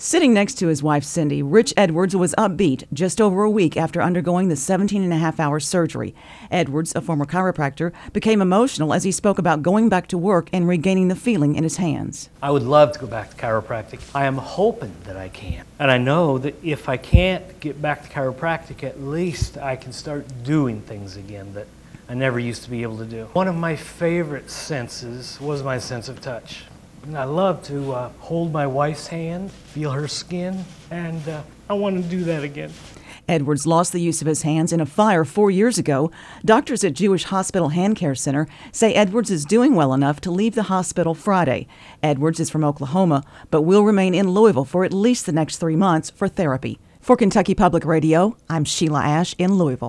Sitting next to his wife, Cindy, Rich Edwards was upbeat just over a week after undergoing the 17-and-a-half-hour surgery. Edwards, a former chiropractor, became emotional as he spoke about going back to work and regaining the feeling in his hands. I would love to go back to chiropractic. I am hoping that I can. And I know that if I can't get back to chiropractic, at least I can start doing things again that I never used to be able to do. One of my favorite senses was my sense of touch. And I love to hold my wife's hand, feel her skin, and I want to do that again. Edwards lost the use of his hands in a fire 4 years ago. Doctors at Jewish Hospital Hand Care Center say Edwards is doing well enough to leave the hospital Friday. Edwards is from Oklahoma, but will remain in Louisville for at least the next 3 months for therapy. For Kentucky Public Radio, I'm Sheila Ash in Louisville.